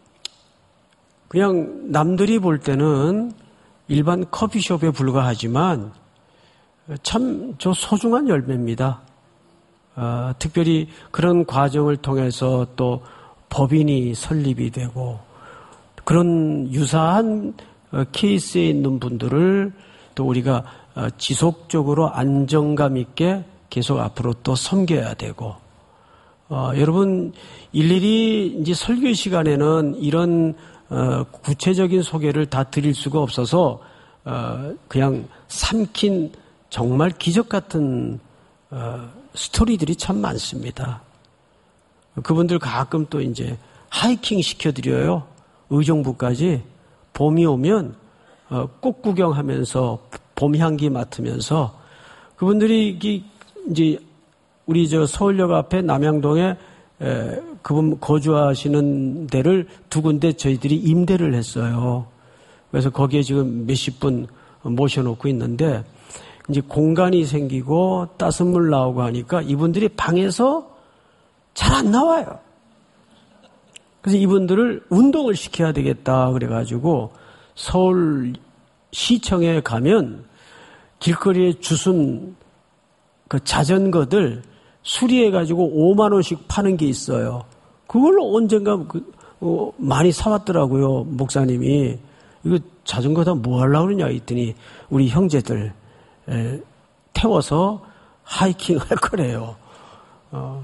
Speaker 1: 그냥 남들이 볼 때는 일반 커피숍에 불과하지만 참 저 소중한 열매입니다. 어, 특별히 그런 과정을 통해서 또 법인이 설립이 되고 그런 유사한 케이스에 있는 분들을 또 우리가 지속적으로 안정감 있게 계속 앞으로 또 섬겨야 되고 어, 여러분 일일이 이제 설교 시간에는 이런 어, 구체적인 소개를 다 드릴 수가 없어서 어, 그냥 삼킨 정말 기적 같은 어, 스토리들이 참 많습니다. 그분들 가끔 또 이제 하이킹 시켜드려요. 의정부까지 봄이 오면 어, 꽃 구경하면서 봄 향기 맡으면서 그분들이 이제 우리 저 서울역 앞에 남양동에 에, 그분 거주하시는 데를 두 군데 저희들이 임대를 했어요. 그래서 거기에 지금 몇십 분 모셔놓고 있는데 이제 공간이 생기고 따뜻한 물 나오고 하니까 이분들이 방에서 잘 안 나와요. 그래서 이분들을 운동을 시켜야 되겠다 그래가지고 서울 시청에 가면 길거리에 주순 그 자전거들 수리해가지고 오만 원씩 파는 게 있어요. 그걸로 언젠가 그, 어, 많이 사왔더라고요, 목사님이. 이거 자전거 다 뭐 하려고 그러냐 했더니 우리 형제들 에, 태워서 하이킹 할 거래요. 어.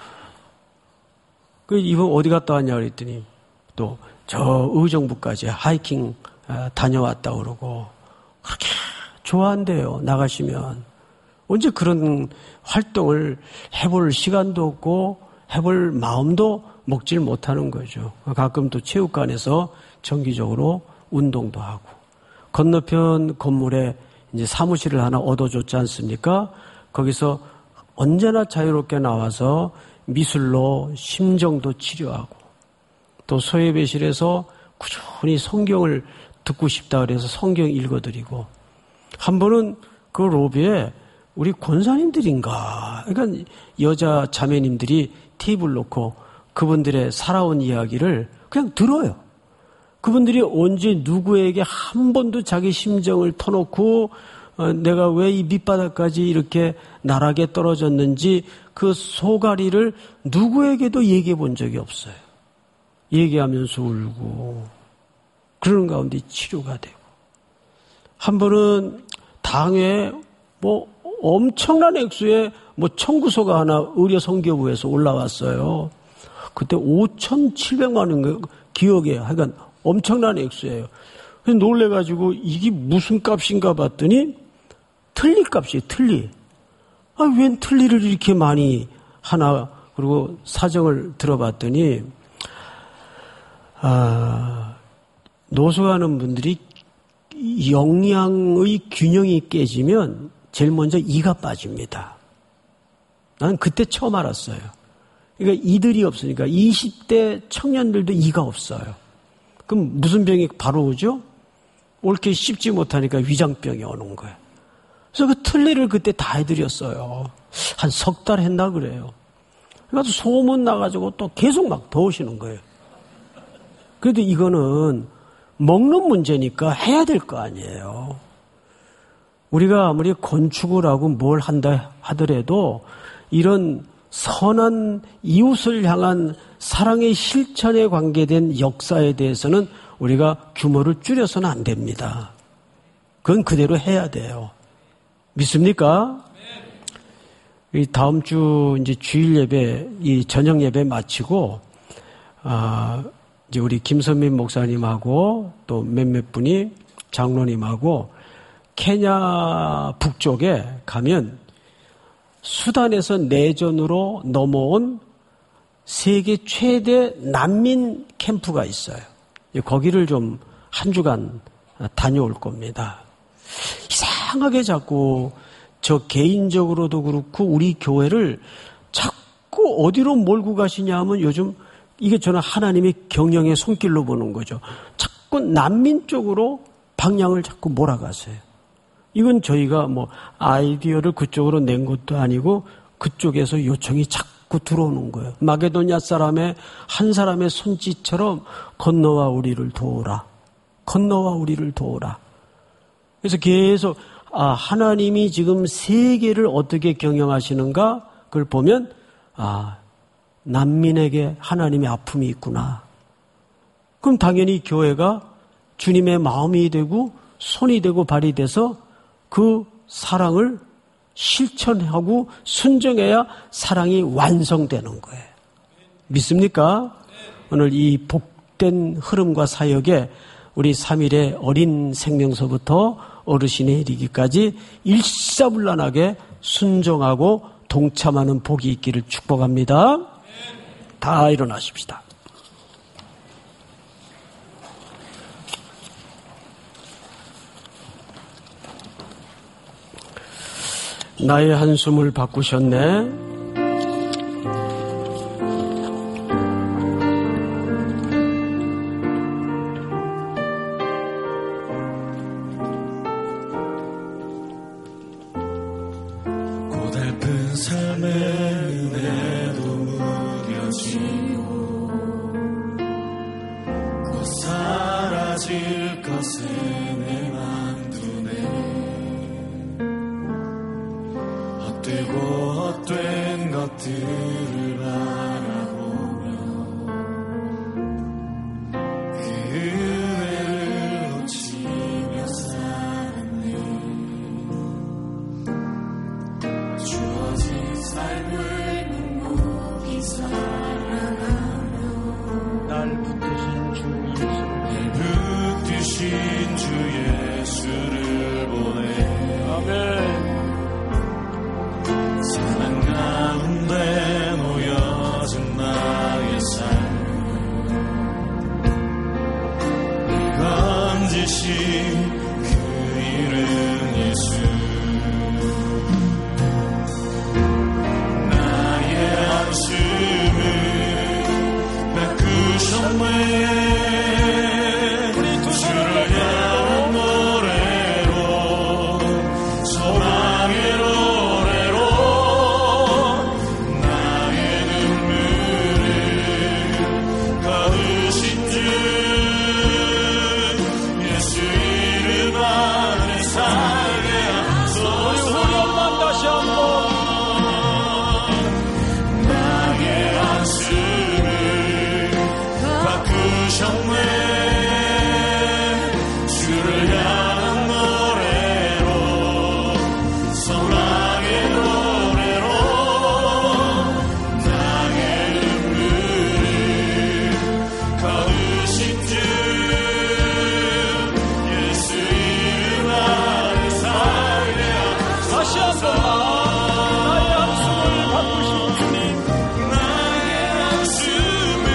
Speaker 1: 그 이번 어디 갔다 왔냐 그랬더니 또 저 의정부까지 하이킹 어, 다녀왔다 그러고 그렇게 좋아한대요. 나가시면. 언제 그런 활동을 해볼 시간도 없고 해볼 마음도 먹질 못하는 거죠. 가끔 또 체육관에서 정기적으로 운동도 하고 건너편 건물에 이제 사무실을 하나 얻어줬지 않습니까? 거기서 언제나 자유롭게 나와서 미술로 심정도 치료하고 또 소예배실에서 꾸준히 성경을 듣고 싶다 그래서 성경 읽어드리고 한 번은 그 로비에 우리 권사님들인가 그러니까 여자 자매님들이 테이블 놓고 그분들의 살아온 이야기를 그냥 들어요. 그분들이 언제 누구에게 한 번도 자기 심정을 터놓고 어, 내가 왜 이 밑바닥까지 이렇게 나락에 떨어졌는지 그 소가리를 누구에게도 얘기해 본 적이 없어요. 얘기하면서 울고 그러는 가운데 치료가 되고 한 번은 당에 뭐 엄청난 액수의 뭐 청구서가 하나 의료 성교부에서 올라왔어요. 그때 오천칠백만 원 기억에 하여간 엄청난 액수예요. 그래서 놀래가지고 이게 무슨 값인가 봤더니 틀니 값이에요. 틀니. 아, 웬 틀니를 이렇게 많이 하나 그리고 사정을 들어봤더니 아, 노숙하는 분들이 영양의 균형이 깨지면 제일 먼저 이가 빠집니다. 나는 그때 처음 알았어요. 그러니까 이들이 없으니까 이십 대 청년들도 이가 없어요. 그럼 무슨 병이 바로 오죠? 옳게 씹지 못하니까 위장병이 오는 거예요. 그래서 그 틀니를 그때 다 해드렸어요. 한 석 달 했나 그래요. 그래서 소문 나가지고 또 계속 막 더 오시는 거예요. 그래도 이거는 먹는 문제니까 해야 될 거 아니에요. 우리가 아무리 건축을 하고 뭘 한다 하더라도 이런 선한 이웃을 향한 사랑의 실천에 관계된 역사에 대해서는 우리가 규모를 줄여서는 안 됩니다. 그건 그대로 해야 돼요. 믿습니까? 이 다음 주 이제 주일 예배, 이 저녁 예배 마치고, 아, 이제 우리 김선민 목사님하고 또 몇몇 분이 장로님하고 케냐 북쪽에 가면 수단에서 내전으로 넘어온 세계 최대 난민 캠프가 있어요. 거기를 좀 한 주간 다녀올 겁니다. 이상하게 자꾸 저 개인적으로도 그렇고 우리 교회를 자꾸 어디로 몰고 가시냐 하면 요즘 이게 저는 하나님의 경영의 손길로 보는 거죠. 자꾸 난민 쪽으로 방향을 자꾸 몰아가세요. 이건 저희가 뭐 아이디어를 그쪽으로 낸 것도 아니고 그쪽에서 요청이 자꾸 들어오는 거예요. 마게도냐 사람의 한 사람의 손짓처럼 건너와 우리를 도우라. 건너와 우리를 도우라. 그래서 계속 아, 하나님이 지금 세계를 어떻게 경영하시는가 그걸 보면 아, 난민에게 하나님의 아픔이 있구나. 그럼 당연히 교회가 주님의 마음이 되고 손이 되고 발이 돼서 그 사랑을 실천하고 순종해야 사랑이 완성되는 거예요. 믿습니까? 오늘 이 복된 흐름과 사역에 우리 삼 일의 어린 생명서부터 어르신에 이르기까지 일사불란하게 순종하고 동참하는 복이 있기를 축복합니다. 다 일어나십시다. 나의 한숨을 바꾸셨네.
Speaker 3: 고달픈 삶의 은혜도 무뎌지고 곧 사라질 것을 내만 두네. 헛되고 헛된 것들을 바라보며 그 은혜를 놓치며 살았네. 주어진 삶을 묵묵히 살아가며
Speaker 1: 날 붙드신 주 예수를
Speaker 3: 붙드신 주 예수를 보내.
Speaker 1: 아멘.
Speaker 3: 사랑 가운데 놓여진 나의 삶을 건지신 그 이름 예수. 나의 한숨을 바꾸셨네. 주를 향한 노래로 소망의 노래로 나의 눈물을 거두신 주 예수 이름 안에 살게 하소서.
Speaker 1: 다시 한번
Speaker 3: 나의 한숨을 바꾸셨네. 주를 향한 노래로 소망의 노래로 나의 눈물을 거두신 주 예수 이름 안에 살게
Speaker 1: 다시 한번 나의 한숨을 바꾸신 주님.
Speaker 3: 나의 한숨을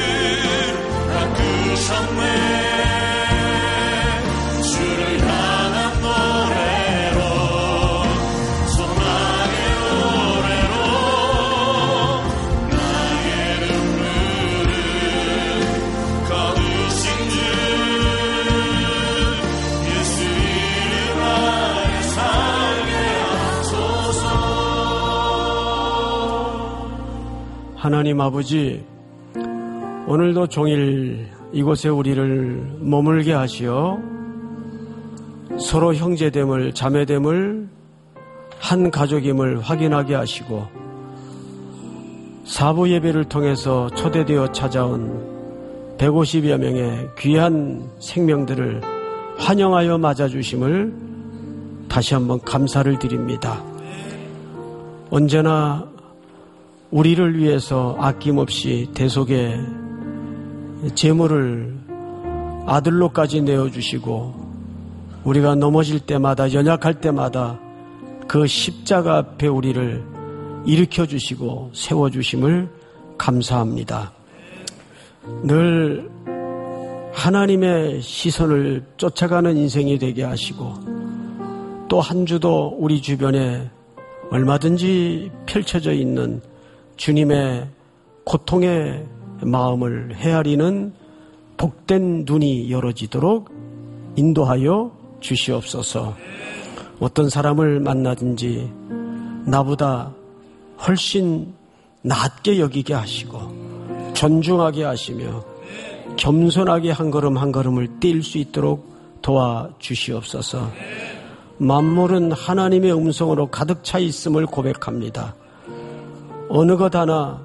Speaker 3: 바꾸셨네. 주를 향한 노래로 소망의 노래로 나의 눈물을 거두신 주 예수 이름 안에 살게 하소서.
Speaker 1: 하나님 아버지, 오늘도 종일 이곳에 우리를 머물게 하시어 서로 형제됨을, 자매됨을, 한 가족임을 확인하게 하시고 사부 예배를 통해서 초대되어 찾아온 백오십여 명의 귀한 생명들을 환영하여 맞아주심을 다시 한번 감사를 드립니다. 언제나 우리를 위해서 아낌없이 대속의 제물을 아들로까지 내어주시고 우리가 넘어질 때마다, 연약할 때마다 그 십자가 앞에 우리를 일으켜주시고 세워주심을 감사합니다. 늘 하나님의 시선을 쫓아가는 인생이 되게 하시고 또 한 주도 우리 주변에 얼마든지 펼쳐져 있는 주님의 고통의 마음을 헤아리는 복된 눈이 열어지도록 인도하여 주시옵소서. 어떤 사람을 만나든지 나보다 훨씬 낮게 여기게 하시고 존중하게 하시며 겸손하게 한 걸음 한 걸음을 뛸 수 있도록 도와주시옵소서. 만물은 하나님의 음성으로 가득 차 있음을 고백합니다. 어느 것 하나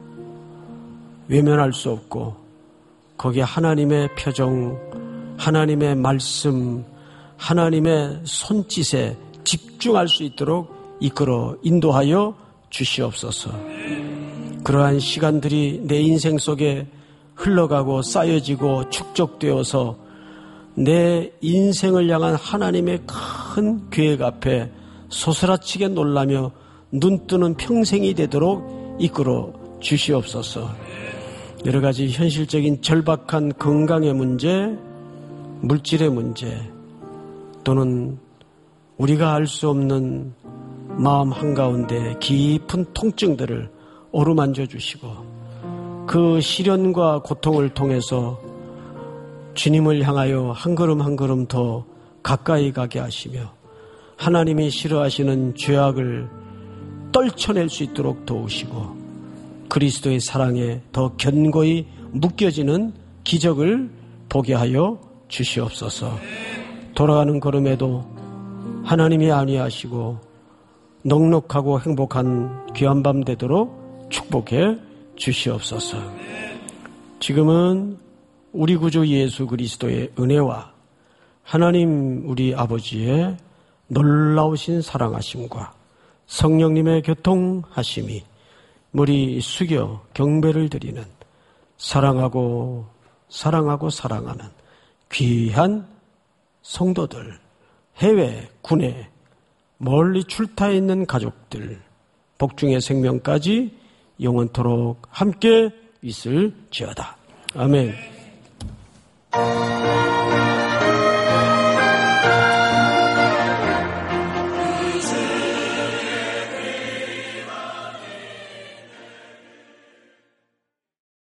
Speaker 1: 외면할 수 없고 거기에 하나님의 표정, 하나님의 말씀, 하나님의 손짓에 집중할 수 있도록 이끌어 인도하여 주시옵소서. 그러한 시간들이 내 인생 속에 흘러가고 쌓여지고 축적되어서 내 인생을 향한 하나님의 큰 계획 앞에 소스라치게 놀라며 눈뜨는 평생이 되도록 이끌어 주시옵소서. 여러 가지 현실적인 절박한 건강의 문제, 물질의 문제, 또는 우리가 알 수 없는 마음 한가운데 깊은 통증들을 어루만져 주시고 그 시련과 고통을 통해서 주님을 향하여 한 걸음 한 걸음 더 가까이 가게 하시며 하나님이 싫어하시는 죄악을 떨쳐낼 수 있도록 도우시고 그리스도의 사랑에 더 견고히 묶여지는 기적을 보게 하여 주시옵소서. 돌아가는 걸음에도 하나님이 안위하시고 넉넉하고 행복한 귀한 밤 되도록 축복해 주시옵소서. 지금은 우리 구주 예수 그리스도의 은혜와 하나님 우리 아버지의 놀라우신 사랑하심과 성령님의 교통하심이 머리 숙여 경배를 드리는 사랑하고 사랑하고 사랑하는 귀한 성도들, 해외, 국내, 멀리 출타 있는 가족들, 복중의 생명까지 영원토록 함께 있을지어다. 아멘.